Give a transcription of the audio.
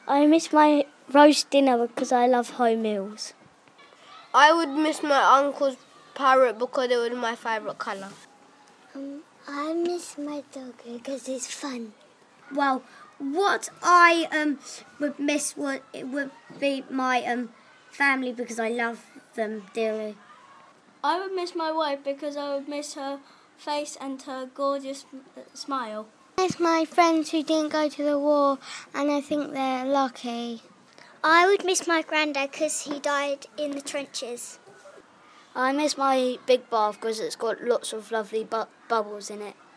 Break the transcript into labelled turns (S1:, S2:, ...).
S1: I miss my roast dinner because I love home meals.
S2: I would miss my uncle's parrot because it was my favourite colour.
S3: I miss my dog because it's fun.
S4: Well, what I would miss would be my family because I love them dearly.
S1: I would miss my wife because I would miss her face and her gorgeous smile.
S3: I miss my friends who didn't go to the war, and I think they're lucky.
S4: I would miss my granddad because he died in the trenches.
S1: I miss my big bath because it's got lots of lovely bubbles in it.